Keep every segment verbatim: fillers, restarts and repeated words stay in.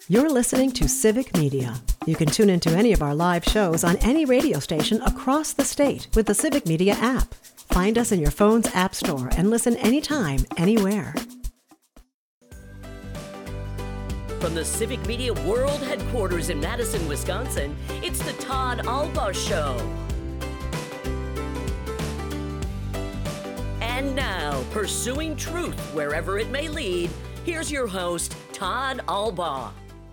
You're listening to Civic Media. You can tune into any of our live shows on any radio station across the state with the Civic Media app. Find us in your phone's app store and listen anytime, anywhere. From the Civic Media World Headquarters in Madison, Wisconsin, it's the Todd Alba Show. And now, pursuing truth wherever it may lead, here's your host, Todd Alba.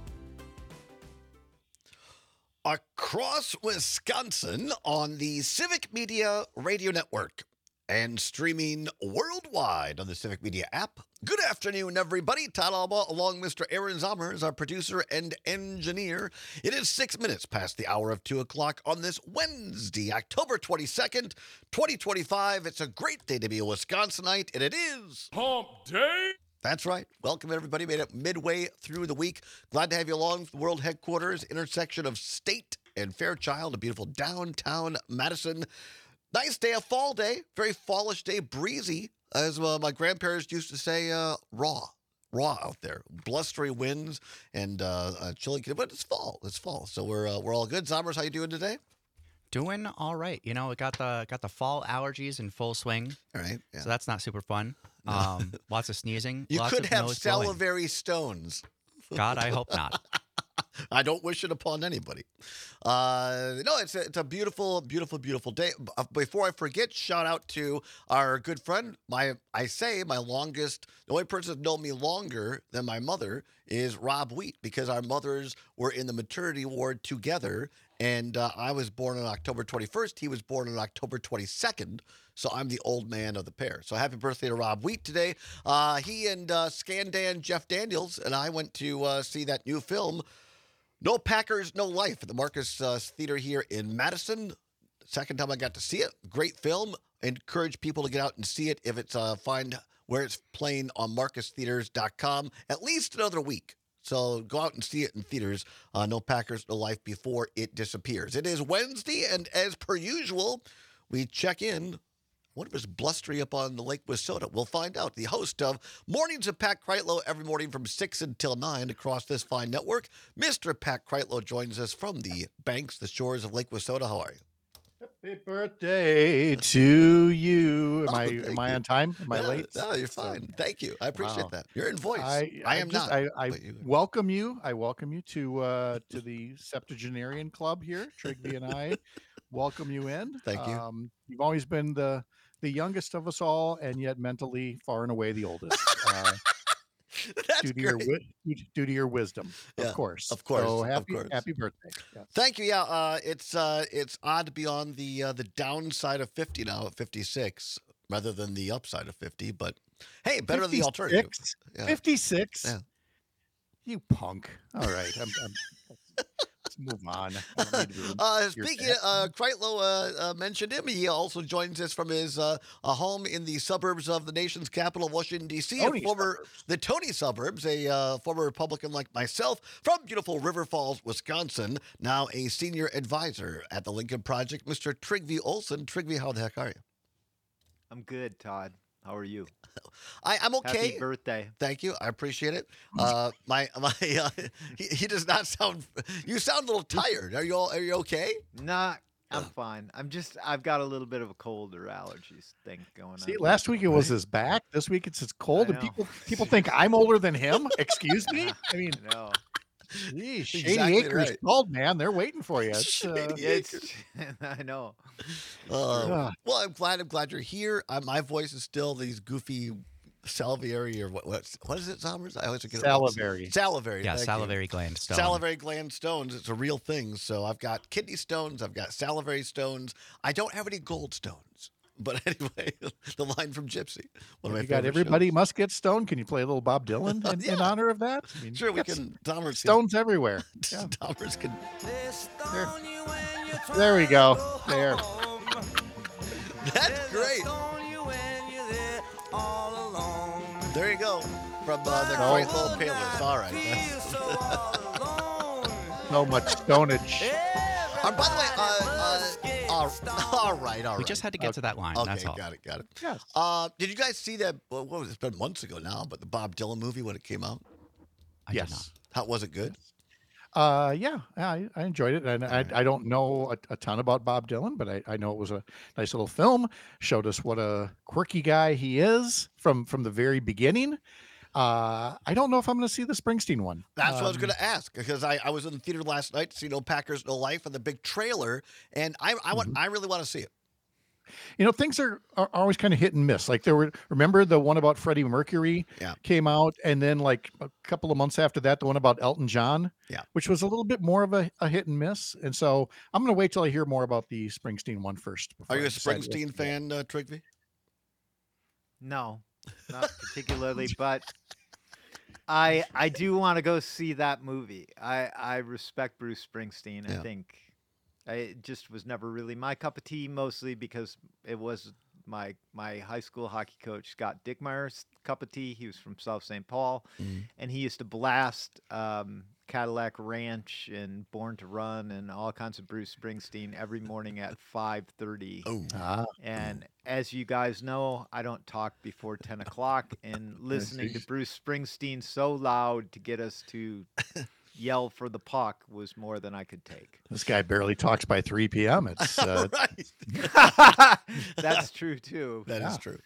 Across Wisconsin on the Civic Media Radio Network and streaming worldwide on the Civic Media app. Good afternoon, everybody. Todd Alba along with Mister Aaron Zomer is our producer and engineer. It is six minutes past the hour of two o'clock on this Wednesday, October twenty-second, twenty twenty-five. It's a great day to be a Wisconsinite, and it is Hump Day. That's right. Welcome, everybody. Made it midway through the week. Glad to have you along the world headquarters, intersection of State and Fairchild, a beautiful downtown Madison. Nice day, a fall day, very fallish day, breezy, as uh, my grandparents used to say, uh, raw, raw out there. Blustery winds and uh, uh, chilly, but it's fall. It's fall, so we're uh, we're all good. Zombers, how you doing today? Doing all right. You know, we got the got the fall allergies in full swing. All right, yeah. So that's not super fun. Um, lots of sneezing. You lots could of have nose blowing. salivary stones. God, I hope not. I don't wish it upon anybody. Uh, no, it's a, it's a beautiful, beautiful, beautiful day. Uh, Before I forget, shout out to our good friend. My, I say my longest, the only person that's known me longer than my mother is Rob Wheat, because our mothers were in the maternity ward together. And uh, I was born on October twenty-first. He was born on October twenty-second. So I'm the old man of the pair. So happy birthday to Rob Wheat today. Uh, he and uh, Scandan Jeff Daniels and I went to uh, see that new film, No Packers, No Life, at the Marcus uh, Theater here in Madison. Second time I got to see it. Great film. Encourage people to get out and see it if it's uh, find where it's playing on marcus theaters dot com at least another week. So go out and see it in theaters. Uh, No Packers, No Life before it disappears. It is Wednesday, and as per usual, we check in. What if it's blustery up on the Lake Wissota? We'll find out. The host of Mornings of Pat Kreitlow every morning from six until nine across this fine network, Mister Pat Kreitlow joins us from the banks, the shores of Lake Wissota. How are you? Happy birthday to you. Am Oh, I thank am I you. on time? Am I No, late? No, you're fine. Thank you. I appreciate Wow. that. You're in voice. I, I am just, not. I, I but you- welcome you. I welcome you to uh, to the septuagenarian club here. Trigby and I welcome you in. Thank you. Um, you've always been the the youngest of us all, and yet mentally far and away the oldest. Uh, That's due to your great. wi- due to your wisdom, Yeah, of course. of course, So of happy course. happy birthday. Yeah. Thank you. Yeah, uh, it's uh, it's odd to be on the uh, the downside of fifty now at fifty-six rather than the upside of fifty. But hey, better than the alternative. fifty-six? Yeah. fifty-six? Yeah. You punk. All right. I'm, I'm, let's move on. I don't need to be- Uh, You're speaking, fat. uh, Kreitlow uh, uh, mentioned him. He also joins us from his uh, a home in the suburbs of the nation's capital, Washington, D C. Tony A former, suburbs. the Tony suburbs, a uh, former Republican like myself from beautiful River Falls, Wisconsin, now a senior advisor at the Lincoln Project, Mister Trigby Olson. Trigby, how the heck are you? I'm good, Todd. How are you? I, I'm okay. Happy birthday. Thank you. I appreciate it. Uh, my my uh, he, he does not sound. You sound a little tired. Are you all, Are you okay? Nah, I'm fine. I'm just, I've got a little bit of a cold or allergies thing going See, on. last week it was his back. This week it's his cold, I and know. people people think I'm older than him. Excuse me. I mean, No, geez, Shady Exactly Acres right. cold, man. They're waiting for you. It's, uh, Shady it's, I know. Uh, Ugh. well, I'm glad. I'm glad you're here. Uh, my voice is still these goofy salivary or what? What's, what is it, Zombers? I always forget. it. Salivary. Salivary. Yeah, thank you. salivary gland stone. Salivary gland stones. It's a real thing. So I've got kidney stones. I've got salivary stones. I don't have any gold stones. But anyway, the line from Gypsy. One of my you got favorite everybody shows. must get stoned. Can you play a little Bob Dylan in, in Yeah. honor of that? I mean, Sure, we got can. Zombers stones everywhere. Yeah. Can, Zombers can. There. There we go. There. That's great. There you go. From uh, the No. Great Little Payless. All right. That's- So much stonage. Uh, by the way, uh, uh, all, all right, all right. We just had to get to that line. okay, That's all. got it, got it. Yes. Uh, did you guys see that? Well, what was it? It's been months ago now, but the Bob Dylan movie when it came out. I Yes. did not. How was it good? Uh, yeah, I, I enjoyed it, and I, right. I don't know a, a ton about Bob Dylan, but I, I know it was a nice little film. Showed us what a quirky guy he is from from the very beginning. Uh, I don't know if I'm going to see the Springsteen one. That's what I was Um, going to ask because I, I was in the theater last night to see No Packers, No Life and the big trailer, and I I want Mhm. I really want to see it. You know, things are, are always kind of hit and miss. Like there were, remember the one about Freddie Mercury Yeah. came out, and then like a couple of months after that, the one about Elton John, Yeah. which was a little bit more of a, a hit and miss. And so I'm going to wait till I hear more about the Springsteen one first. before Are you I a decide what to Springsteen do. fan, uh, Trigby? No, not particularly, but I I do want to go see that movie. I I respect Bruce Springsteen. Yeah. I think I, it just was never really my cup of tea, mostly because it was my my high school hockey coach Scott Dickmeyer's cup of tea. He was from South Saint Paul, Mhm. and he used to blast um, Cadillac Ranch and Born to Run and all kinds of Bruce Springsteen every morning at five thirty. Oh, Ah, And as you guys know, I don't talk before ten o'clock, and listening to see. Bruce Springsteen so loud to get us to yell for the puck was more than I could take. this guy barely talks by three p.m. It's uh, right. That's true too. That is Yeah. true.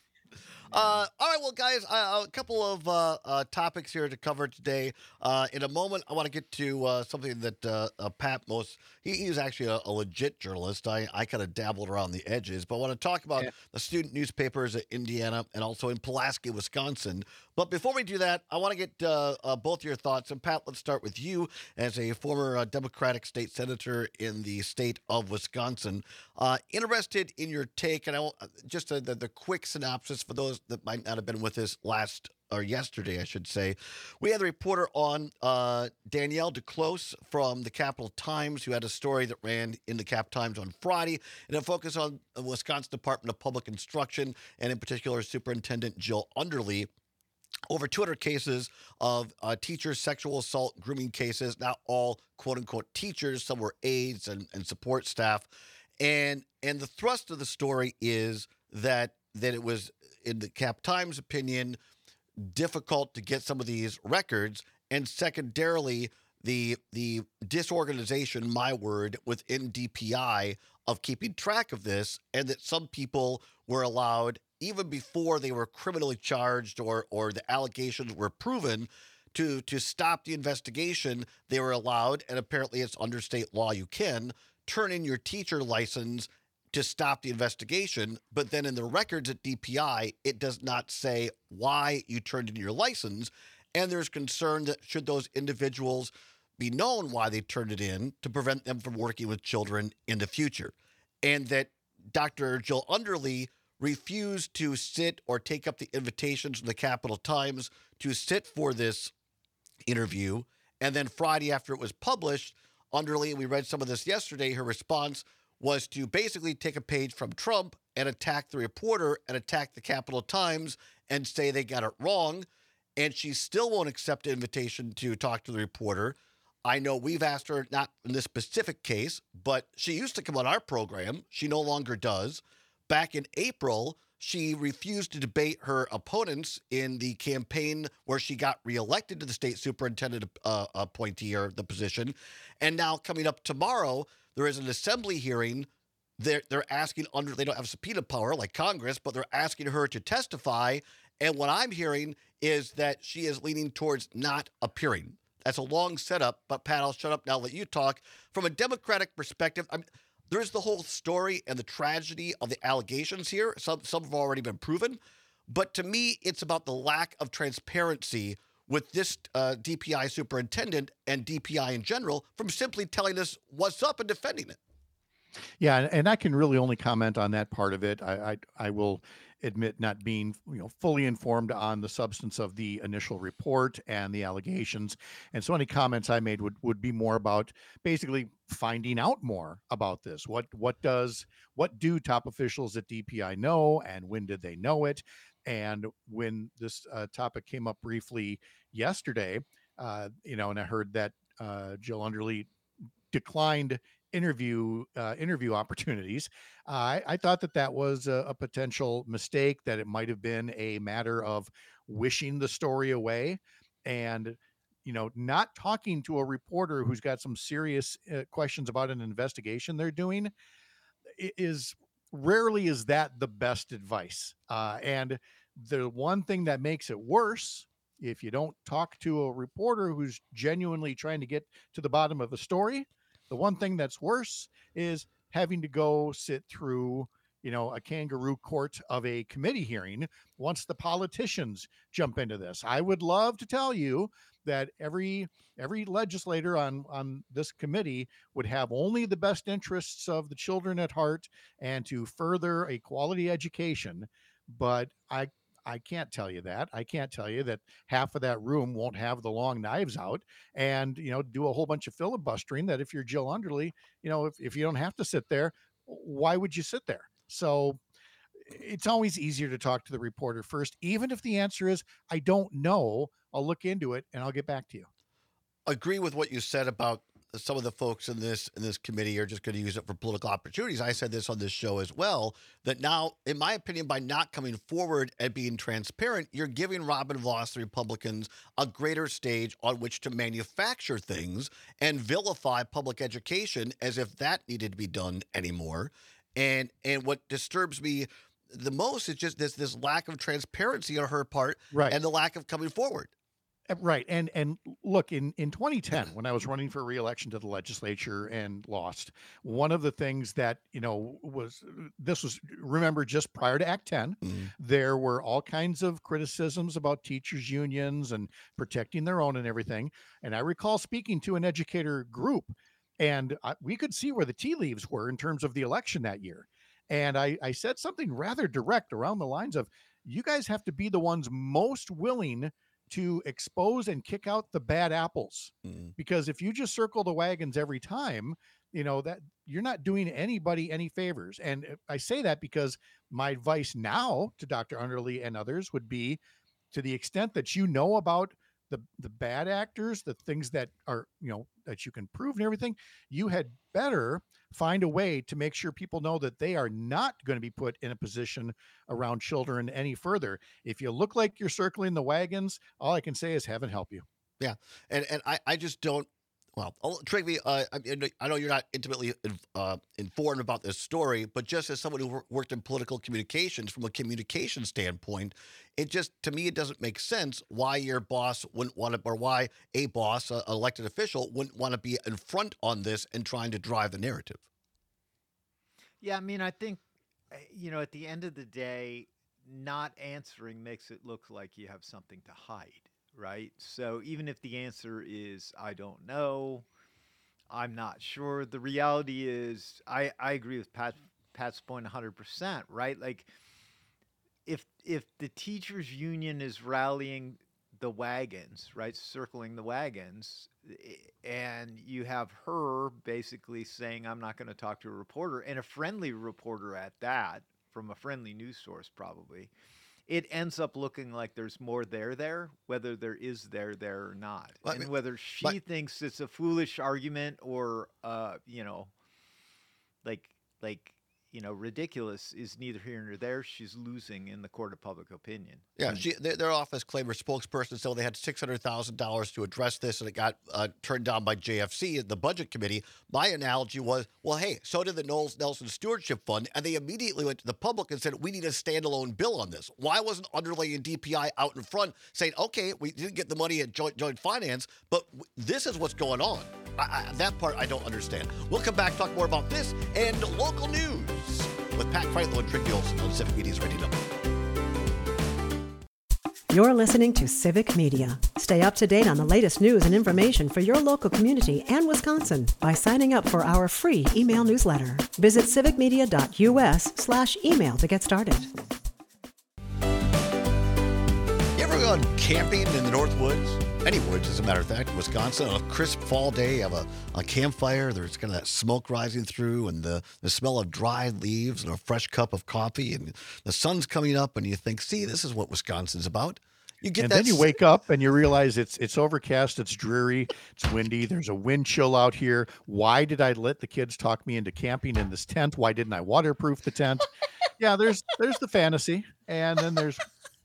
Uh, all right, well, guys, uh, a couple of uh, uh, topics here to cover today. Uh, in a moment, I want to get to uh, something that uh, uh, Pat most, he, he's actually a, a legit journalist. I, I kind of dabbled around the edges, but I want to talk about Yeah. the student newspapers at Indiana and also in Pulaski, Wisconsin. But before we do that, I want to get uh, uh, both your thoughts. And Pat, let's start with you as a former uh, Democratic state senator in the state of Wisconsin. Uh, interested in your take, and I want, just a, the, the quick synopsis for those that might not have been with us last or yesterday, I should say. We had a reporter on, uh, Danielle DeClose from the Capital Times, who had a story that ran in the Cap Times on Friday, and it focused on the Wisconsin Department of Public Instruction, and in particular, Superintendent Jill Underly. Over two hundred cases of uh, teacher sexual assault, grooming cases, not all quote unquote teachers, some were aides and, and support staff. And and the thrust of the story is that that it was, in the Cap Times opinion, difficult to get some of these records, and secondarily, the the disorganization, my word, within D P I of keeping track of this, and that some people were allowed, even before they were criminally charged or or the allegations were proven, to to stop the investigation. They were allowed, and apparently it's under state law, you can turn in your teacher license to stop the investigation, but then in the records at D P I, it does not say why you turned in your license. And there's concern that should those individuals be known why they turned it in, to prevent them from working with children in the future. And that Doctor Jill Underly refused to sit or take up the invitations from the Capital Times to sit for this interview. And then Friday, after it was published, Underly, we read some of this yesterday, her response was to basically take a page from Trump and attack the reporter and attack the Capital Times and say they got it wrong. And she still won't accept an invitation to talk to the reporter. I know we've asked her, not in this specific case, but she used to come on our program. She no longer does. Back in April, she refused to debate her opponents in the campaign where she got reelected to the state superintendent uh, appointee, or the position. And now coming up tomorrow, there is an assembly hearing. They're, they're asking under, they don't have subpoena power like Congress, but they're asking her to testify. And what I'm hearing is that she is leaning towards not appearing. That's a long setup, but Pat, I'll shut up now, let you talk. From a Democratic perspective, I mean, there's the whole story and the tragedy of the allegations here. Some, some have already been proven. But to me, it's about the lack of transparency with this uh, D P I superintendent and D P I in general from simply telling us what's up and defending it. Yeah, and, and I can really only comment on that part of it. I, I I will admit not being you know fully informed on the substance of the initial report and the allegations, and so any comments I made would would be more about basically finding out more about this. What what does what do top officials at D P I know, and when did they know it? And when this uh, topic came up briefly yesterday, uh, you know, and I heard that uh, Jill Underly declined interview uh, interview opportunities. Uh, I, I thought that that was a, a potential mistake, that it might have been a matter of wishing the story away. And you know, not talking to a reporter who's got some serious uh, questions about an investigation they're doing i- is rarely is that the best advice. Uh, and the one thing that makes it worse, if you don't talk to a reporter who's genuinely trying to get to the bottom of a story, the one thing that's worse is having to go sit through, you know, a kangaroo court of a committee hearing once the politicians jump into this. I would love to tell you that every every legislator on on this committee would have only the best interests of the children at heart and to further a quality education, but I I can't tell you that. I can't tell you that half of that room won't have the long knives out and, you know, do a whole bunch of filibustering that if you're Jill Underly, you know, if, if you don't have to sit there, why would you sit there? So it's always easier to talk to the reporter first, even if the answer is, I don't know, I'll look into it and I'll get back to you. Agree with what you said about some of the folks in this in this committee are just going to use it for political opportunities. I said this on this show as well, that now, in my opinion, by not coming forward and being transparent, you're giving Robin Vos, the Republicans, a greater stage on which to manufacture things and vilify public education as if that needed to be done anymore. And and what disturbs me the most is just this this lack of transparency on her part, Right. and the lack of coming forward. Uh, Right. And and look, in, in twenty ten, when I was running for reelection to the legislature and lost, one of the things that, you know, was this was, remember, just prior to Act ten, Mhm. there were all kinds of criticisms about teachers' unions and protecting their own and everything. And I recall speaking to an educator group, and I, we could see where the tea leaves were in terms of the election that year. And I, I said something rather direct around the lines of, you guys have to be the ones most willing to expose and kick out the bad apples, Mhm. because if you just circle the wagons every time, you know that you're not doing anybody any favors. And uh, I say that because my advice now to Doctor Underly and others would be, to the extent that you know about the the bad actors, the things that are, you know, that you can prove and everything, you had better find a way to make sure people know that they are not going to be put in a position around children any further. If you look like you're circling the wagons, all I can say is heaven help you. Yeah, and and I, I just don't. Well, I'll- Trigby, uh, I, mean, I know you're not intimately in- uh, informed about this story, but just as someone who wor- worked in political communications, from a communication standpoint, it just, to me, it doesn't make sense why your boss wouldn't want to, or why a boss, uh, elected official, wouldn't want to be in front on this and trying to drive the narrative. Yeah, I mean, I think, uh, you know, at the end of the day, not answering makes it look like you have something to hide, right? So even if the answer is, I don't know, I'm not sure, the reality is, I, I agree with Pat, Pat's point one hundred percent, right? Like, if if the teachers union is rallying the wagons, right, circling the wagons, i- and you have her basically saying, I'm not going to talk to a reporter, and a friendly reporter at that, from a friendly news source probably, it ends up looking like there's more there there, whether there is there there or not, Well, I and mean, whether she but thinks it's a foolish argument or, uh, you know, like like you know, ridiculous is neither here nor there. She's losing in the court of public opinion. yeah, she, their, their office claimed, her spokesperson said they had six hundred thousand dollars to address this, and it got uh, turned down by J F C, the budget committee. My analogy was, well, hey, so did the Knowles Nelson Stewardship Fund, and they immediately went to the public and said, we need a standalone bill on this. Why wasn't Underlay and D P I out in front saying, okay, we didn't get the money at joint, joint finance, but w- this is what's going on? I, I, that part I don't understand. We'll come back, talk more about this and local news with Pat Kreitlow and Trigby Olson on Civic Media's Radio Double. You're listening to Civic Media. Stay up to date on the latest news and information for your local community and Wisconsin by signing up for our free email newsletter. Visit civicmedia.us slash email to get started. You ever gone camping in the North Woods? Any woods, as a matter of fact, in Wisconsin, on a crisp fall day, you have a, a campfire, there's kind of that smoke rising through and the, the smell of dried leaves and a fresh cup of coffee, and the sun's coming up, and you think, see, this is what Wisconsin's about. You get And that then you s- wake up and you realize it's it's overcast, it's dreary, it's windy, there's a wind chill out here. Why did I let the kids talk me into camping in this tent? Why didn't I waterproof the tent? Yeah, there's there's the fantasy, and then there's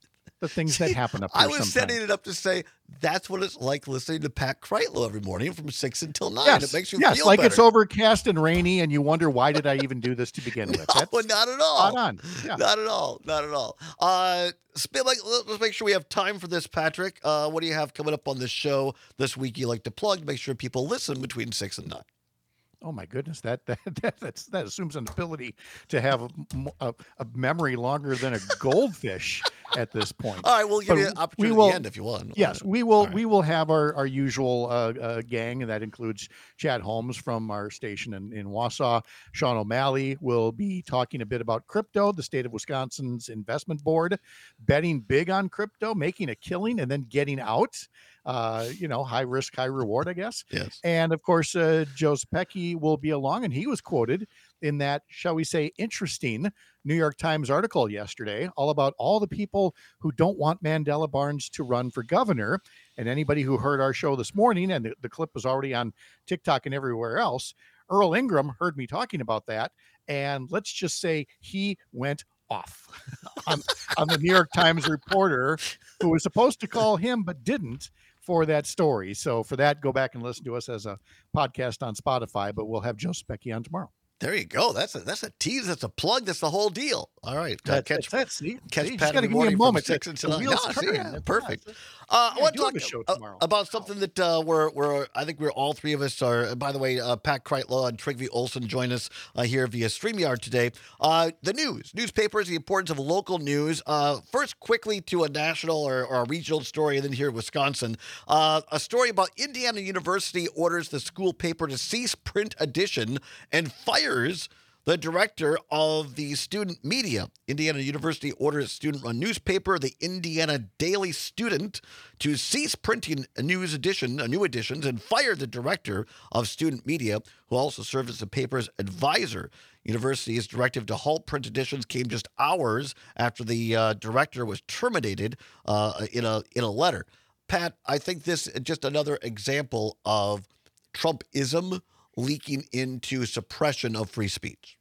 the things that happen up here I was sometimes. setting it up to say that's what it's like listening to Pat Kreitlow every morning from six until nine. Yes, It makes you yes, feel like better. it's overcast and rainy, and you wonder why did I even do this to begin with? That's No, not at all. spot on. Yeah. Not at all. Not at all. Uh, sp- like, let's make sure we have time for this, Patrick. Uh, what do you have coming up on this show this week you like to plug to make sure people listen between six and nine? Oh my goodness, that that that that's, that assumes an ability to have a, a, a memory longer than a goldfish at this point. All right, we'll give But you an opportunity we will- at the end if you want. Yes, we will. All right. We will have our our usual uh, uh, gang, and that includes Chad Holmes from our station in, in Wausau. Sean O'Malley will be talking a bit about crypto, the state of Wisconsin's investment board, betting big on crypto, making a killing, and then getting out. Uh, you know, high risk, high reward, I guess. Yes. And of course, uh, Joe Specchi will be along, and he was quoted in that, shall we say, interesting New York Times article yesterday, all about all the people who don't want Mandela Barnes to run for governor. And anybody who heard our show this morning, and the, the clip was already on TikTok and everywhere else, Earl Ingram heard me talking about that. And let's just say he went off on, on the New York Times reporter who was supposed to call him but didn't for that story. So for that, go back and listen to us as a podcast on Spotify, but we'll have Joe Specchi on tomorrow. There you go. That's a that's a tease. That's a plug. That's the whole deal. All right. Uh, That's, catch that's, that's, see, catch see, you Pat just got to every give me morning a from moment. six to- until the nine. wheels No, see, turn. yeah, Yeah, perfect. yeah. Uh, Yeah, I want do to have talk a show uh, tomorrow. about something that uh, we're, we're, I think we're all three of us are, by the way, uh, Pat Kreitlow and Trygve Olsen join us uh, here via StreamYard today. Uh, the news, newspapers, the importance of local news. Uh, first, quickly to a national or, or a regional story, and then here in Wisconsin. Uh, a story about Indiana University orders the school paper to cease print edition and fires the director of the student media. Indiana University orders student-run newspaper, the Indiana Daily Student, to cease printing a news edition, a new editions, and fire the director of student media, who also served as the paper's advisor. University's directive to halt print editions came just hours after the uh, director was terminated uh, in a in a letter. Pat, I think this is just another example of Trumpism leaking into suppression of free speech.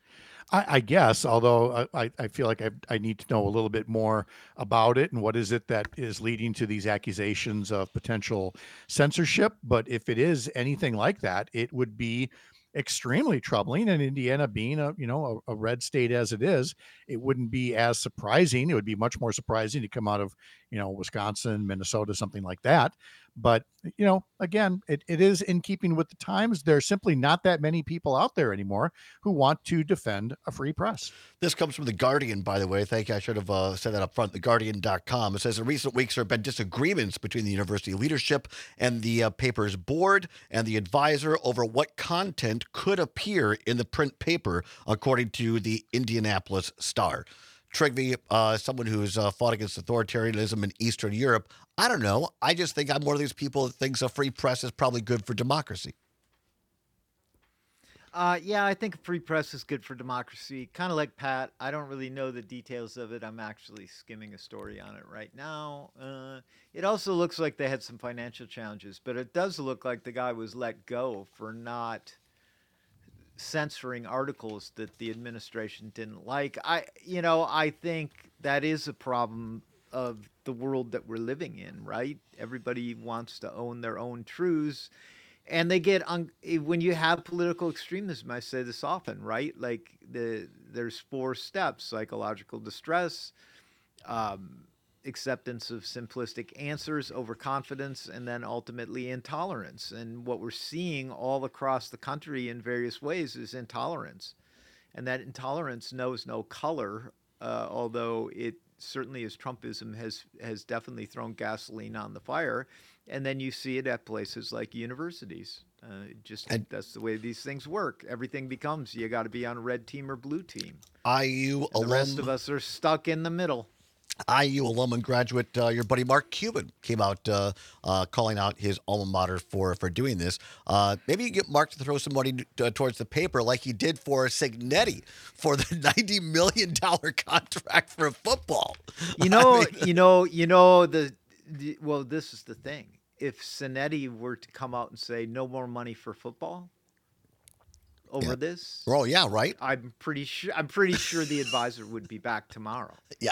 I, I guess, although I, I feel like I, I need to know a little bit more about it and what is it that is leading to these accusations of potential censorship. But if it is anything like that, it would be extremely troubling. And Indiana being a, you know, a, a red state as it is, it wouldn't be as surprising. It would be much more surprising to come out of, you know, Wisconsin, Minnesota, something like that. But, you know, again, it, it is in keeping with the times. There's simply not that many people out there anymore who want to defend a free press. This comes from The Guardian, by the way. Thank you. I should have uh, said that up front. the guardian dot com. It says, in recent weeks, there have been disagreements between the university leadership and the uh, paper's board and the advisor over what content could appear in the print paper, according to the Indianapolis Star. Trygve, uh, someone who's uh, fought against authoritarianism in Eastern Europe, I don't know. I just think I'm one of these people that thinks a free press is probably good for democracy. Uh, yeah, I think a free press is good for democracy. Kind of like Pat, I don't really know the details of it. I'm actually skimming a story on it right now. Uh, it also looks like they had some financial challenges, but it does look like the guy was let go for not censoring articles that the administration didn't like. I, you know, I think that is a problem of the world that we're living in, right? Everybody wants to own their own truths. And they get on when you have political extremism. I say this often, right? Like the there's four steps: psychological distress, um, acceptance of simplistic answers, overconfidence, and then ultimately intolerance. And what we're seeing all across the country in various ways is intolerance, and that intolerance knows no color. Uh, although it certainly, as Trumpism has has definitely thrown gasoline on the fire. And then you see it at places like universities. Uh, just And- that's the way these things work. Everything becomes you got to be on red team or blue team. I U And the rest of alum, us are stuck in the middle. I U alum and graduate, uh, your buddy Mark Cuban came out uh, uh, calling out his alma mater for for doing this. Uh, maybe you get Mark to throw some money uh, towards the paper like he did for Signetti for the ninety million dollars contract for football. You know, I mean, you know, you know the, the. Well, this is the thing. If Sinetti were to come out and say no more money for football over Yeah. this, oh, yeah, right? I'm pretty sure. I'm pretty sure the advisor would be back tomorrow. Yeah.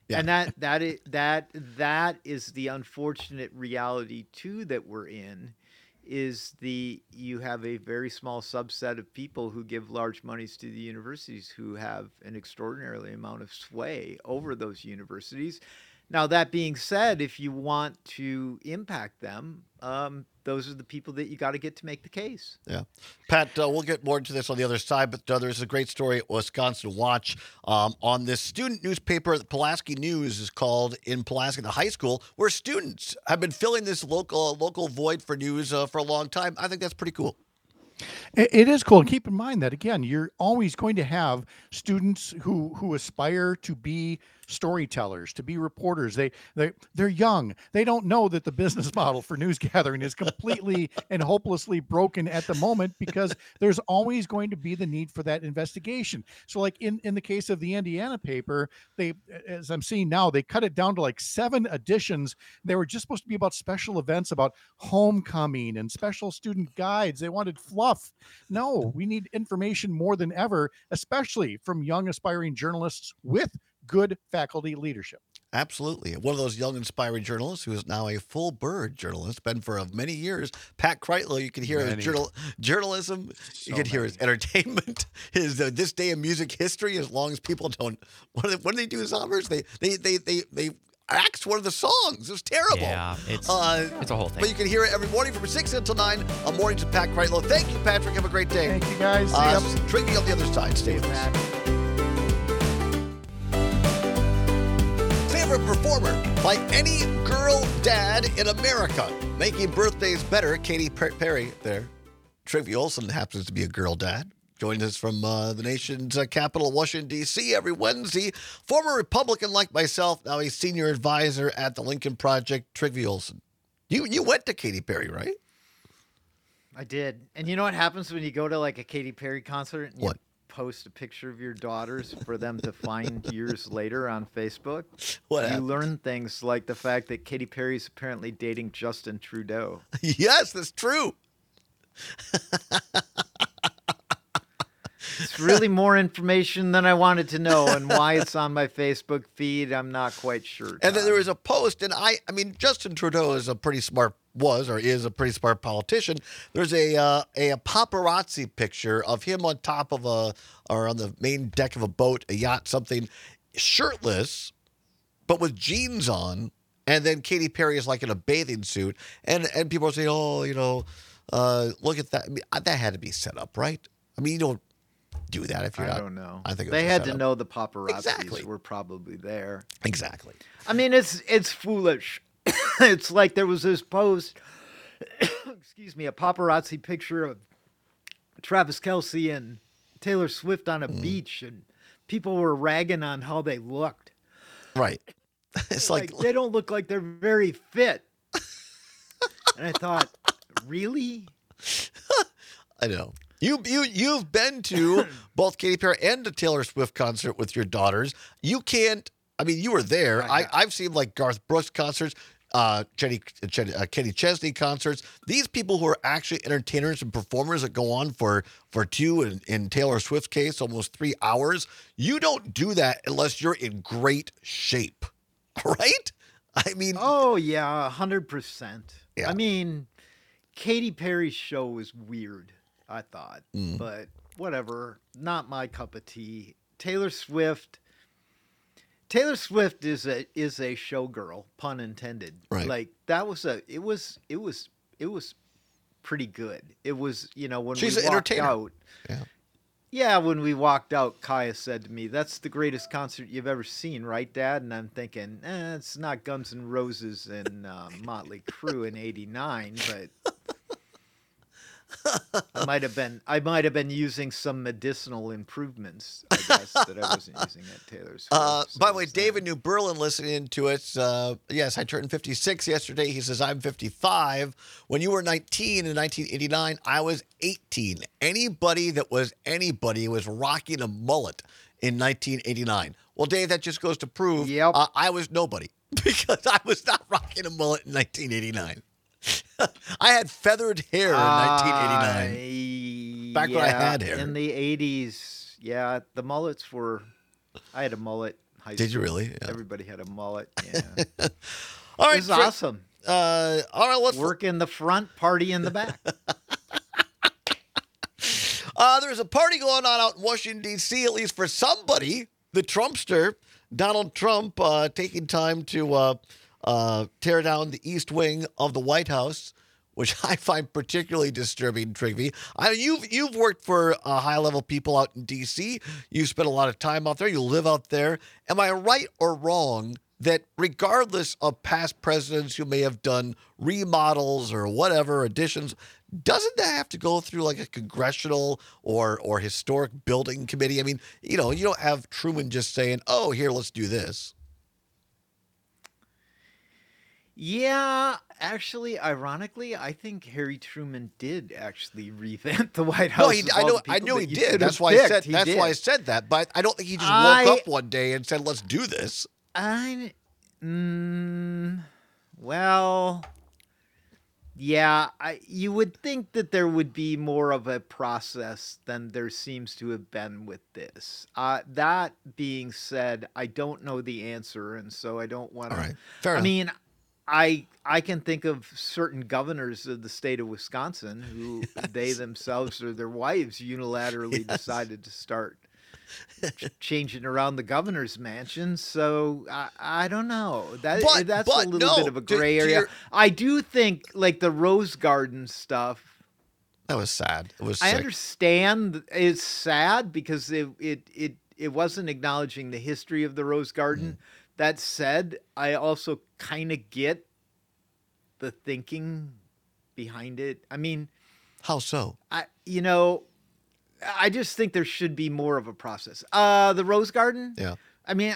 Yeah. And that that is, that that is the unfortunate reality too that we're in, is the you have a very small subset of people who give large monies to the universities who have an extraordinarily amount of sway over those universities. Now, that being said, if you want to impact them, um, those are the people that you got to get to make the case. Yeah. Pat, uh, we'll get more into this on the other side, but uh, there's a great story at Wisconsin Watch um, on this student newspaper. The Pulaski News is called, in Pulaski, the high school, where students have been filling this local local void for news uh, for a long time. I think that's pretty cool. It, it is cool. And keep in mind that, again, you're always going to have students who who aspire to be storytellers, to be reporters. They they they're young. They don't know that the business model for news gathering is completely and hopelessly broken at the moment, because there's always going to be the need for that investigation. So, like in in the case of the Indiana paper, they, as I'm seeing now, they cut it down to like seven editions. They were just supposed to be about special events, about homecoming and special student guides. They wanted fluff. No, we need information more than ever, especially from young aspiring journalists with good faculty leadership. Absolutely. One of those young, inspiring journalists who is now a full bird journalist, been for uh, many years. Pat Kreitlow, you can hear Many. his journal, journalism, So you can hear his entertainment, his uh, this day in music history, as long as people don't. What do they, what do they do, Zombers? They, they, they, they, they axed one of the songs. It was terrible. Yeah, it's Uh, it's a whole thing. But you can hear it every morning from six until nine on Mornings with Pat Kreitlow. Thank you, Patrick. Have a great day. Thank you, guys. See Uh, ya. drinking on the other side. Stay with us. Favorite performer by any girl dad in America. Making birthdays better, Katy Per- Perry there. Trivia Olson happens to be a girl dad. Joins us from uh, the nation's uh, capital, Washington, D C every Wednesday. Former Republican like myself, now a senior advisor at the Lincoln Project, Trivia Olson. You, you went to Katy Perry, right? I did. And you know what happens when you go to like a Katy Perry concert and What? you post a picture of your daughters for them to find years later on Facebook? What You happened? learn things like the fact that Katy Perry's apparently dating Justin Trudeau. Yes, that's true. It's really more information than I wanted to know, and why it's on my Facebook feed, I'm not quite sure. And then Todd. there was a post, and I, I mean, Justin Trudeau is a pretty smart, was or is a pretty smart politician. There's a uh, a, a paparazzi picture of him on top of a, or on the main deck of a boat, a yacht, something, shirtless, but with jeans on. And then Katy Perry is like in a bathing suit, and and people are saying, oh, you know, uh, look at that. I mean, that had to be set up, right? I mean, you don't do that if you're I not. don't know. I think it they was a had to setup. know the paparazzis Exactly. were probably there. Exactly. I mean, it's it's foolish. It's like there was this post, excuse me, a paparazzi picture of Travis Kelce and Taylor Swift on a Mm. beach, and people were ragging on how they looked. Right. It's like, Like, they don't look like they're very fit. And I thought, really? I know. You you you've been to both Katy Perry and a Taylor Swift concert with your daughters. You can't. I mean, you were there. I I, I've seen like Garth Brooks concerts, uh, Jenny, Jenny uh, Kenny Chesney concerts. These people who are actually entertainers and performers that go on for for two, and in Taylor Swift's case, almost three hours. You don't do that unless you're in great shape, right? I mean, Oh, yeah, one hundred percent. Yeah. I mean, Katy Perry's show was weird, I thought. Mm. But whatever. Not my cup of tea. Taylor Swift. Taylor Swift is a is a showgirl, pun intended. Right. Like that was a it was it was it was pretty good. It was, you know, when She's we an walked entertainer. out. Yeah. Yeah, when we walked out, Kaya said to me, "That's the greatest concert you've ever seen, right, Dad?" And I'm thinking, eh, it's not Guns N' Roses and uh, Motley Crue in eighty-nine, but I might have been I might have been using some medicinal improvements, I guess, that I wasn't using at Taylor's. Uh, by the way, David New Berlin listening to us. Uh, yes, I turned fifty-six yesterday. He says, I'm fifty-five. When you were nineteen in nineteen eighty-nine, I was eighteen. Anybody that was anybody was rocking a mullet in nineteen eighty-nine. Well, Dave, that just goes to prove Yep. uh, I was nobody because I was not rocking a mullet in nineteen eighty-nine. I had feathered hair in nineteen eighty-nine. Back when I had hair. In the eighties, yeah, the mullets were. I had a mullet high Did you school. really? Yeah. Everybody had a mullet. Yeah. All right, It was Trick- awesome. Uh, all right, let's Work in the front, party in the back. Uh, there's a party going on out in Washington, D C, at least for somebody. The Trumpster, Donald Trump, uh, taking time to uh, uh, tear down the East Wing of the White House, which I find particularly disturbing, Trigby. I, you've, you've worked for uh, high-level people out in D C. You spent a lot of time out there. You live out there. Am I right or wrong that regardless of past presidents who may have done remodels or whatever, additions, doesn't that have to go through like a congressional or or historic building committee? I mean, you know, you don't have Truman just saying, oh, here, let's do this. Yeah, actually, ironically, I think Harry Truman did actually revamp the White House. No, he, of I all know, the I people know that he you did. could That's have why I picked, said. he That's did. why I said that. But I don't think he just I- woke up one day and said, let's do this. I, mm, well, yeah, I, you would think that there would be more of a process than there seems to have been with this. Uh, that being said, I don't know the answer, and so I don't want All to. right, fair I enough. mean, I I can think of certain governors of the state of Wisconsin who they themselves or their wives unilaterally Yes. decided to start ch- changing around the governor's mansion. So I, I don't know. That But- that's but a little no, bit of a to- gray to area. your- I do think like the Rose Garden stuff. That was sad. It was I sick. understand it's sad because it it it it wasn't acknowledging the history of the Rose Garden. Mm. That said, I also kind of get the thinking behind it. I mean, How so? I you know, I just think there should be more of a process. Uh the Rose Garden? Yeah. I mean,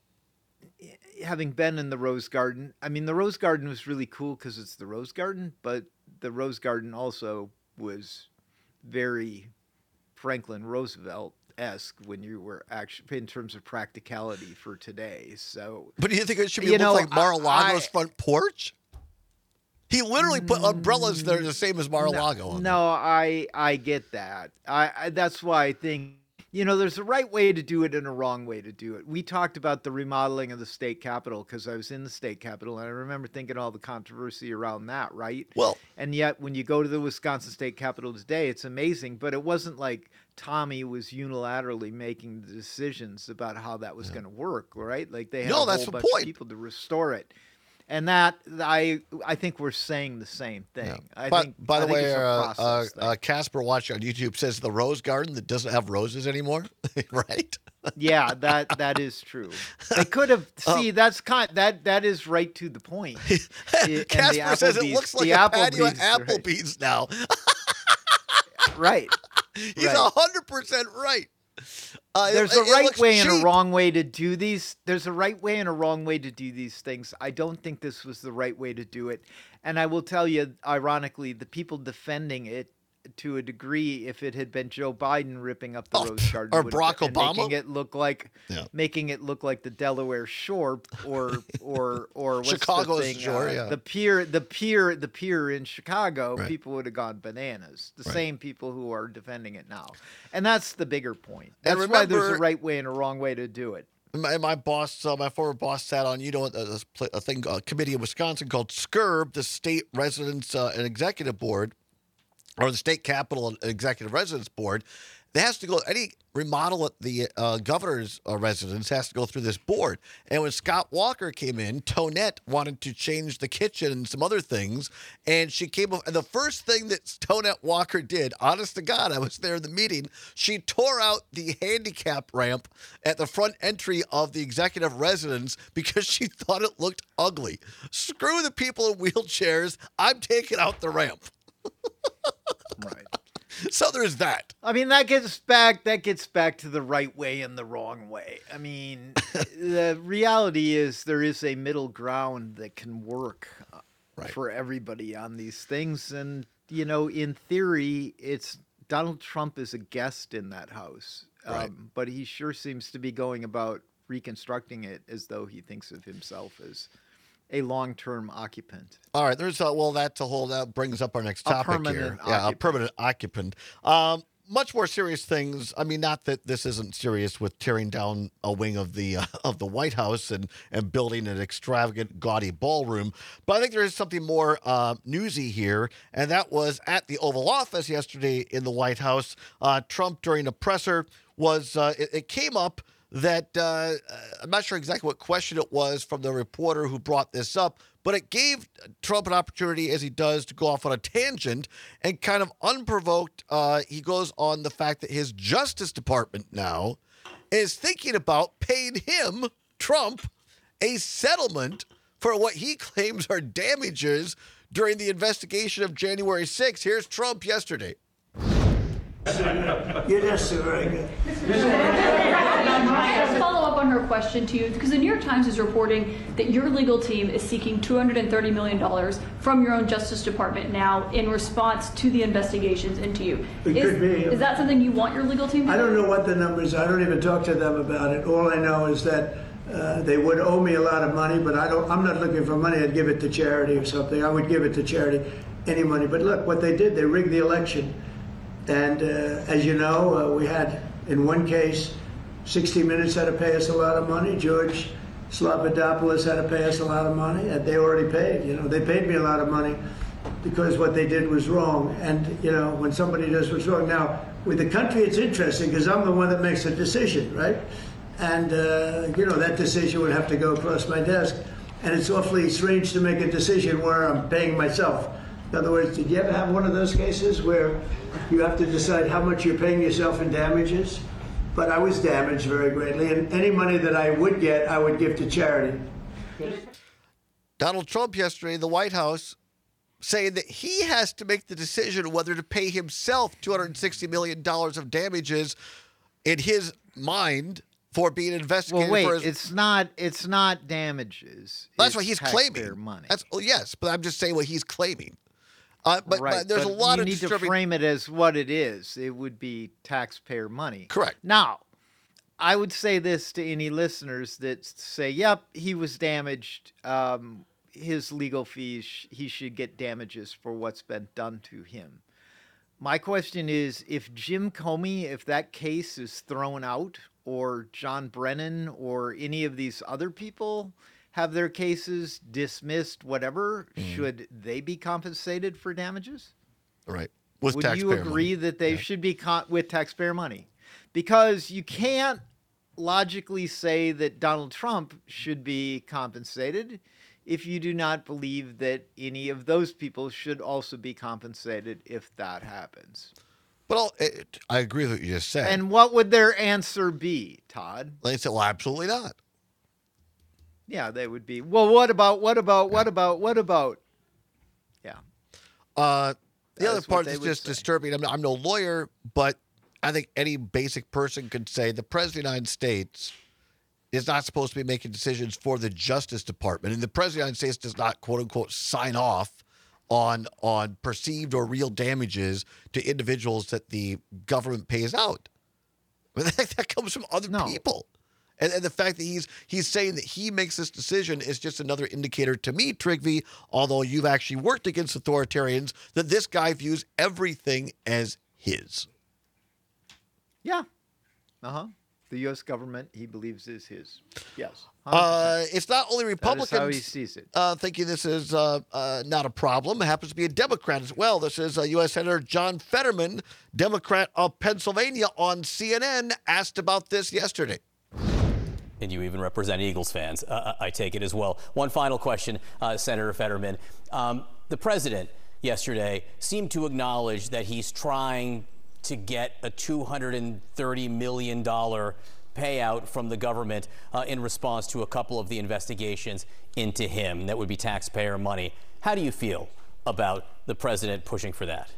having been in the Rose Garden, I mean, the Rose Garden was really cool because it's the Rose Garden, but the Rose Garden also was very Franklin Roosevelt esque when you were actually in terms of practicality for today. So, But do you think it should be You look know, like Mar-a-Lago's I- front porch? He literally put umbrellas there the same as Mar-a-Lago. no, on no, I I get that. I, I that's why I think you know there's a right way to do it and a wrong way to do it. We talked about the remodeling of the state capitol because I was in the state capitol and I remember thinking all the controversy around that, right? Well, And yet, when you go to the Wisconsin State Capitol today, it's amazing. But it wasn't like Tommy was unilaterally making the decisions about how that was going to work, right? Like they had No, a that's whole the bunch point. of people to restore it, and that I I think we're saying the same thing. yeah. I But think. by I the think way, it's a uh, uh, process thing. uh, Casper watching on YouTube says the rose garden that doesn't have roses anymore, right? yeah, that that is true. They could have Oh. see that's kind that that is right to the point. and the Casper says it Applebee's- looks like the a patio at Applebee's, right. Applebee's now. Right. He's Right. a hundred percent right. Uh, There's it- a it right looks way and a cheap. wrong way to do these. There's a right way and a wrong way to do these things. I don't think this was the right way to do it. And I will tell you, ironically, the people defending it to a degree, if it had been Joe Biden ripping up the Oh, Rose Garden or would have Barack been- and Obama? making it look like Yeah. making it look like the Delaware Shore or or or what's Chicago's the thing? shore, uh, yeah. the pier, the pier, the pier in Chicago. Right. People would have gone bananas. The Right. same people who are defending it now, and that's the bigger point. And That's why there's a remember- right way and a wrong way to do it. My, my boss, uh, my former boss, sat on you know a, a pl- a thing, a committee in Wisconsin called S C R B, the State Residence uh, and Executive Board, or the State Capital and Executive Residence Board. That has to go any remodel at the uh, governor's uh, residence has to go through this board. And when Scott Walker came in, Tonette wanted to change the kitchen and some other things, and she came up. And the first thing that Tonette Walker did, honest to God, I was there in the meeting. She tore out the handicap ramp at the front entry of the executive residence because she thought it looked ugly. Screw the people in wheelchairs. I'm taking out the ramp. Right. So there's that. I mean, that gets back. That gets back to the right way and the wrong way. I mean, the reality is there is a middle ground that can work uh, Right. for everybody on these things, and you know, in theory, it's Donald Trump is a guest in that house, um, Right. but he sure seems to be going about reconstructing it as though he thinks of himself as a long-term occupant. All right, there's a, well, that's a whole, that brings up our next A topic here. permanent Yeah, a occupant. permanent occupant. Um, much more serious things. I mean, not that this isn't serious with tearing down a wing of the uh, of the White House and, and building an extravagant, gaudy ballroom. But I think there is something more uh, newsy here, and that was at the Oval Office yesterday in the White House. Uh, Trump, during a presser, was uh, it, it came up that uh, I'm not sure exactly what question it was from the reporter who brought this up, but it gave Trump an opportunity, as he does, to go off on a tangent and kind of unprovoked. Uh, he goes on the fact that his Justice Department now is thinking about paying him, Trump, a settlement for what he claims are damages during the investigation of January sixth. Here's Trump yesterday. You're just very good. I'll follow up on her question to you, because the New York Times is reporting that your legal team is seeking two hundred thirty million dollars from your own Justice Department now in response to the investigations into you. It is, could be. Is that something you want your legal team to I do? don't know what the numbers are. I don't even talk to them about it. All I know is that uh, they would owe me a lot of money, but I don't. I'm not looking for money. I'd give it to charity or something. I would give it to charity, any money. But look, what they did, they rigged the election. And uh, as you know, uh, we had, in one case, sixty minutes had to pay us a lot of money. George Slobodanopoulos had to pay us a lot of money, and they already paid. You know, they paid me a lot of money because what they did was wrong. And, you know, when somebody does what's wrong. Now, with the country, it's interesting because I'm the one that makes the decision, right? And, uh, you know, that decision would have to go across my desk. And it's awfully strange to make a decision where I'm paying myself. In other words, did you ever have one of those cases where you have to decide how much you're paying yourself in damages? But I was damaged very greatly, and any money that I would get, I would give to charity. Donald Trump yesterday in the White House saying that he has to make the decision whether to pay himself two hundred sixty million dollars of damages in his mind for being investigated. Well, wait, for his... it's not. It's not damages. That's it's what he's taxpayer claiming. Money. That's oh, yes, but I'm just saying what he's claiming. Uh, but, right, but there's but a lot you of need disturbing... to frame it as what it is. It would be taxpayer money. Correct. Now, I would say this to any listeners that say, "Yep, he was damaged. Um, his legal fees. He should get damages for what's been done to him." My question is, if Jim Comey, if that case is thrown out, or John Brennan, or any of these other people have their cases dismissed, whatever, mm. should they be compensated for damages? Right. With Would taxpayer you agree money. that they yeah. should be con- with taxpayer money? Because you can't logically say that Donald Trump should be compensated if you do not believe that any of those people should also be compensated if that happens. Well, it, I agree with what you just said. And what would their answer be, Todd? They said, well, absolutely not. Yeah, they would be. Well, what about, what about, what about, what about? Yeah. Uh, the That other is what part they that's would just say. disturbing. I'm, I'm no lawyer, but I think any basic person could say the President of the United States is not supposed to be making decisions for the Justice Department. And the President of the United States does not, quote unquote, sign off on, on perceived or real damages to individuals that the government pays out. I mean, that, that comes from other No. people. And, and the fact that he's he's saying that he makes this decision is just another indicator to me, Trigvi, although you've actually worked against authoritarians, that this guy views everything as his. Yeah. Uh-huh. The U S government, he believes, is his. Yes. Uh, it's not only That is Republicans how he sees it. uh, thinking this is uh, uh, not a problem. It happens to be a Democrat as well. This is uh, U S Senator John Fetterman, Democrat of Pennsylvania, on C N N, asked about this yesterday. And you even represent Eagles fans, uh, I take it as well. One final question, uh, Senator Fetterman. Um, the president yesterday seemed to acknowledge that he's trying to get a two hundred thirty million dollars payout from the government uh, in response to a couple of the investigations into him. That would be taxpayer money. How do you feel about the president pushing for that?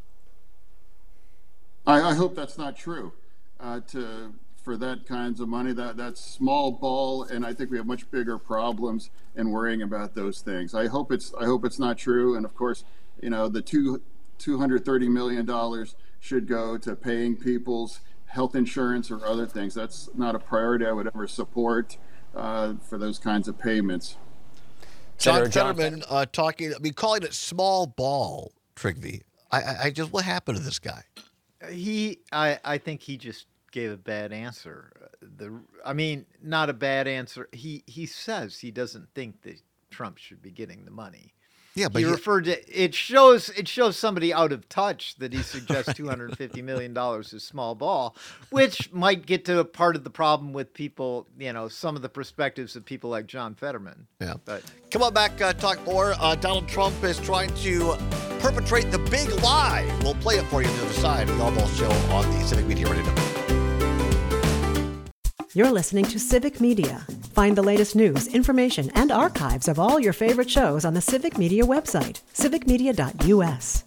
I, I hope that's not true. Uh, to for that kinds of money, that that's small ball, and I think we have much bigger problems in worrying about those things. I hope it's I hope it's not true. And of course, you know, the two two hundred thirty million dollars should go to paying people's health insurance or other things. That's not a priority I would ever support uh, for those kinds of payments. John Fetterman uh, talking, I mean, calling it small ball, Trigvi. I, I, I just, what happened to this guy? He, I, I think he just gave a bad answer. The, I mean, not a bad answer. He, he says he doesn't think that Trump should be getting the money. Yeah, but he, he referred to it shows it shows somebody out of touch that he suggests two hundred fifty million dollars is small ball, which might get to a part of the problem with people, you know, some of the perspectives of people like John Fetterman. Yeah. But come on back, uh, talk more. Uh, Donald Trump is trying to perpetrate the big lie. We'll play it for you on the other side of the All Ball Show on the Civic Media Radio Network. You're listening to Civic Media. Find the latest news, information, and archives of all your favorite shows on the Civic Media website, civic media dot u s.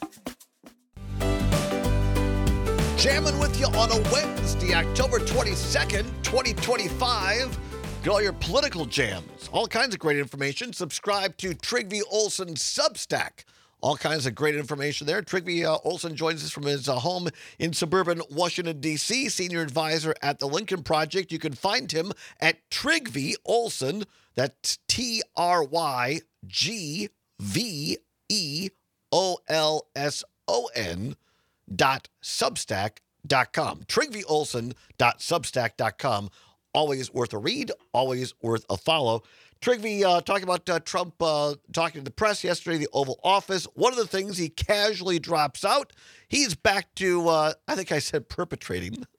Jamming with you on a Wednesday, October twenty-second, twenty twenty-five. Get all your political jams, all kinds of great information. Subscribe to Trygve Olsen's Substack. All kinds of great information there. Trygve uh, Olsen joins us from his uh, home in suburban Washington, D C, senior advisor at the Lincoln Project. You can find him at Trygve Olsen. That's T R Y G V E O L S O N dot substack dot com. Trygve Olsen dot substack dot com. Always worth a read, always worth a follow. Trygve uh, talking about uh, Trump uh, talking to the press yesterday, the Oval Office. One of the things he casually drops out, he's back to, uh, I think I said perpetrating.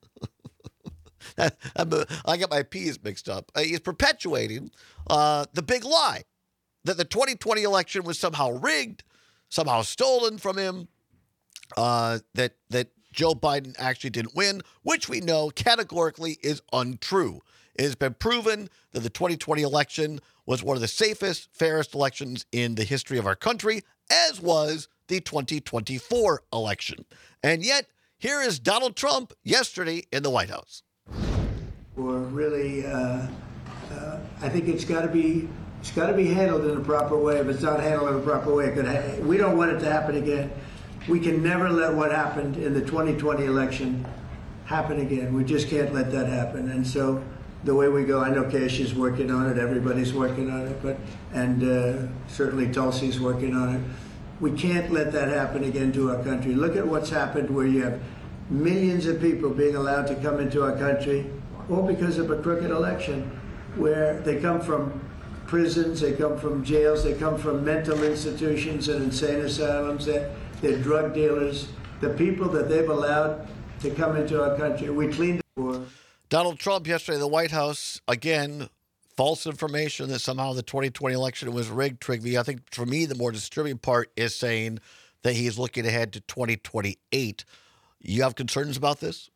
I'm, uh, I got my P's mixed up. Uh, he's perpetuating uh, the big lie that the twenty twenty election was somehow rigged, somehow stolen from him, uh, that that Joe Biden actually didn't win, which we know categorically is untrue. It has been proven that the twenty twenty election was one of the safest, fairest elections in the history of our country, as was the twenty twenty-four election. And yet, here is Donald Trump yesterday in the White House. Or really, uh, uh, I think it's got to be it's got to be handled in a proper way. If it's not handled in a proper way, it could ha- we don't want it to happen again. We can never let what happened in the twenty twenty election happen again. We just can't let that happen. And so the way we go, I know Kash is working on it, everybody's working on it, but and uh, certainly Tulsi's working on it. We can't let that happen again to our country. Look at what's happened where you have millions of people being allowed to come into our country, all because of a crooked election, where they come from prisons, they come from jails, they come from mental institutions and insane asylums, they're, they're drug dealers. The people that they've allowed to come into our country, we cleaned it for. Donald Trump yesterday in the White House, again, false information that somehow the twenty twenty election was rigged, Trygve. I think for me, the more disturbing part is saying that he's looking ahead to twenty twenty-eight. You have concerns about this?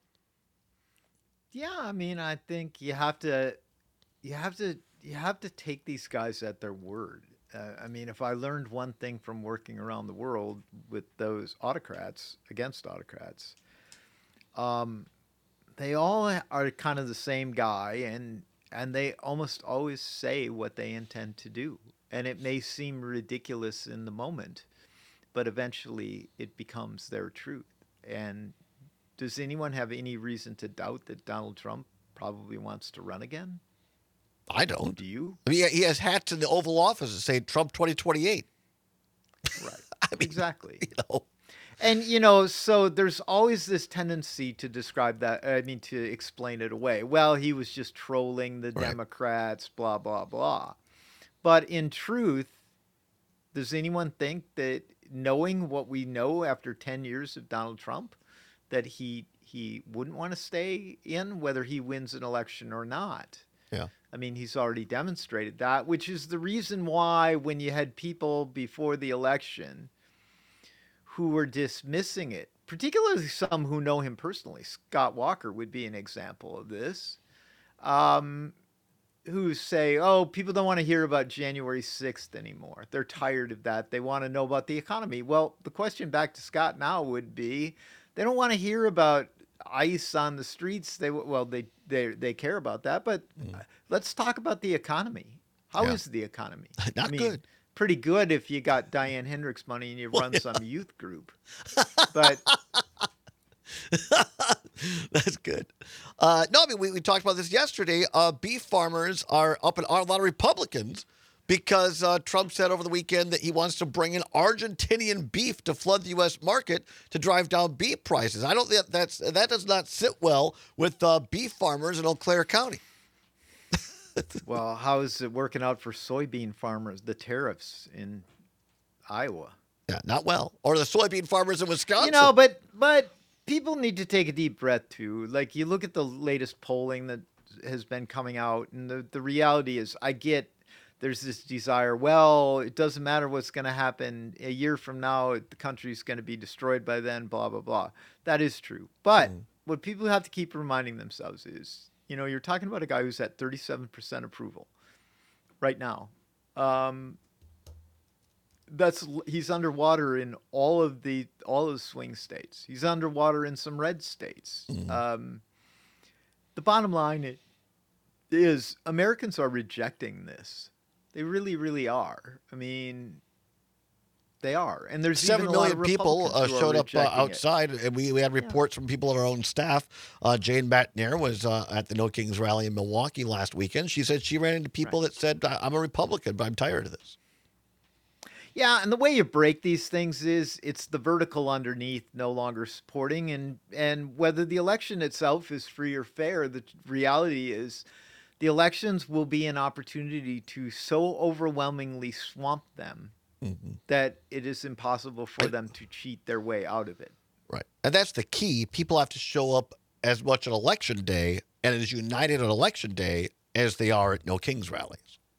Yeah, I mean, I think you have to, you have to, you have to take these guys at their word. Uh, I mean, if I learned one thing from working around the world with those autocrats, against autocrats, um, they all are kind of the same guy, and and they almost always say what they intend to do. And it may seem ridiculous in the moment, but eventually it becomes their truth. And does anyone have any reason to doubt that Donald Trump probably wants to run again? I don't. Do you? I mean, he has hats in the Oval Office that say Trump twenty twenty-eight. Right. I mean, exactly. You know. And, you know, so there's always this tendency to describe that, I mean, to explain it away. Well, he was just trolling the Right. Democrats, blah, blah, blah. But in truth, does anyone think that knowing what we know after ten years of Donald Trump, that he he wouldn't want to stay in whether he wins an election or not? Yeah. I mean, he's already demonstrated that, which is the reason why when you had people before the election who were dismissing it, particularly some who know him personally, Scott Walker would be an example of this, um, who say, oh, people don't want to hear about January sixth anymore. They're tired of that. They want to know about the economy. Well, the question back to Scott now would be, they don't want to hear about ICE on the streets. They well, they they they care about that, but mm. let's talk about the economy. How Yeah. is the economy? Not I mean, good. Pretty good if you got Diane Hendricks money and you Well, run yeah. some youth group. But That's good. Uh, no, I mean, we, we talked about this yesterday. Uh, beef farmers are up in a lot of Republicans because uh, Trump said over the weekend that he wants to bring in Argentinian beef to flood the U S market to drive down beef prices. I don't think that's that does not sit well with uh, beef farmers in Eau Claire County. Well, how is it working out for soybean farmers? The tariffs in Iowa. Yeah, not well. Or the soybean farmers in Wisconsin. You know, but but people need to take a deep breath too. Like, you look at the latest polling that has been coming out, and the, the reality is, I get there's this desire, well, it doesn't matter what's going to happen a year from now, the country's going to be destroyed by then, blah, blah, blah. That is true. But mm. what people have to keep reminding themselves is, you know, you're talking about a guy who's at thirty-seven percent approval right now. Um, that's he's underwater in all of the all of the swing states. He's underwater in some red states. Mm. Um, the bottom line is Americans are rejecting this. They really, really are. I mean, they are. And there's seven even a lot million of people uh, showed up uh, outside, it. and we, we had reports yeah. from people on our own staff. Uh, Jane Matnier was uh, at the No Kings rally in Milwaukee last weekend. She said she ran into people right. that said, "I'm a Republican, but I'm tired of this." Yeah, and the way you break these things is it's the vertical underneath no longer supporting, and and whether the election itself is free or fair, the reality is the elections will be an opportunity to so overwhelmingly swamp them mm-hmm. that it is impossible for I, them to cheat their way out of it. Right. And that's the key. People have to show up as much on election day and as united on election day as they are at No Kings rallies.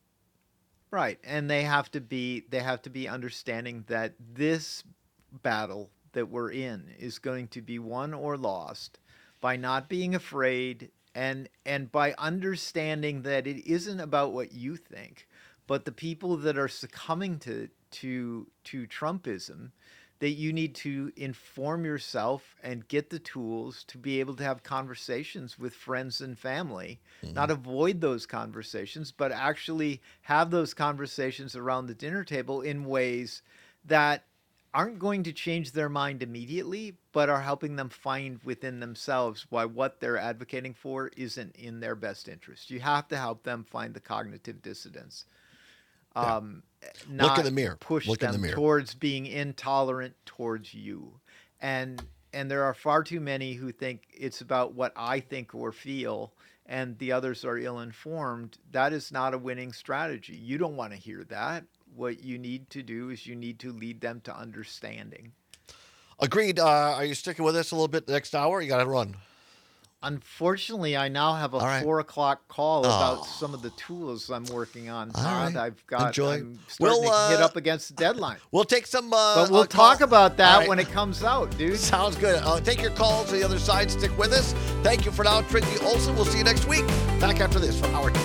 Right. And they have to be they have to be understanding that this battle that we're in is going to be won or lost by not being afraid and and by understanding that it isn't about what you think, but the people that are succumbing to to to Trumpism, that you need to inform yourself and get the tools to be able to have conversations with friends and family, mm-hmm. not avoid those conversations, but actually have those conversations around the dinner table in ways that aren't going to change their mind immediately, but are helping them find within themselves why what they're advocating for isn't in their best interest. You have to help them find the cognitive dissonance. Yeah. Um, not Look in the mirror. Push Look them in the mirror. towards being intolerant towards you. And and there are far too many who think it's about what I think or feel, and the others are ill-informed. That is not a winning strategy. You don't want to hear that. What you need to do is you need to lead them to understanding. Agreed. Uh, are you sticking with us a little bit the next hour? You got to run. Unfortunately, I now have a right. four o'clock call about oh. some of the tools I'm working on. All Todd, right. I've got. Enjoy. I'm starting we'll, uh, to hit up against the deadline. We'll take some. Uh, but we'll uh, talk call. about that right. when it comes out, dude. Sounds good. Uh, take your calls to the other side. Stick with us. Thank you for now, Trinity Olson. We'll see you next week. Back after this from Howard.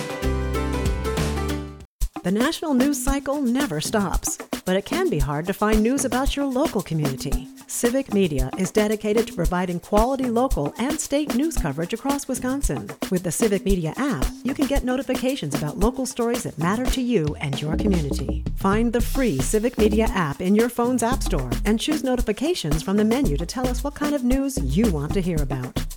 The national news cycle never stops, but it can be hard to find news about your local community. Civic Media is dedicated to providing quality local and state news coverage across Wisconsin. With the Civic Media app, you can get notifications about local stories that matter to you and your community. Find the free Civic Media app in your phone's app store and choose notifications from the menu to tell us what kind of news you want to hear about.